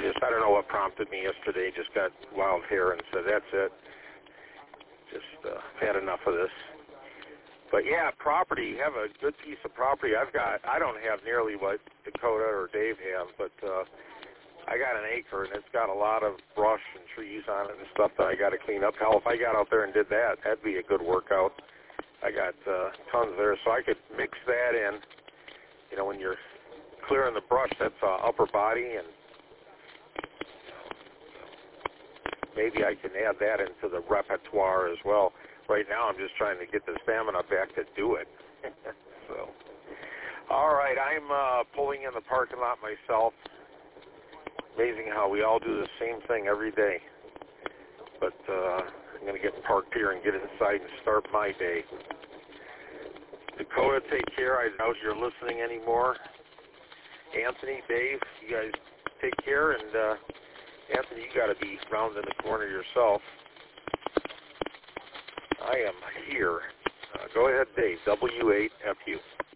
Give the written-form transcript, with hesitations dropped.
I don't know what prompted me yesterday. Just got wild hair and said, that's it. Just had enough of this. But yeah, property, have a good piece of property. I don't have nearly what Dakota or Dave have, but I got an acre, and it's got a lot of brush and trees on it and stuff that I got to clean up. Hell, if I got out there and did that, that'd be a good workout. I got tons there, so I could mix that in. You know, when you're clearing the brush, that's upper body, and maybe I can add that into the repertoire as well. Right now, I'm just trying to get the stamina back to do it. So, all right, I'm pulling in the parking lot myself. Amazing how we all do the same thing every day. But I'm going to get parked here and get inside and start my day. Dakota, take care. I doubt you're listening anymore. Anthony, Dave, you guys take care. And Anthony, you got to be round in the corner yourself. I am here. Go ahead, Dave. W8FU.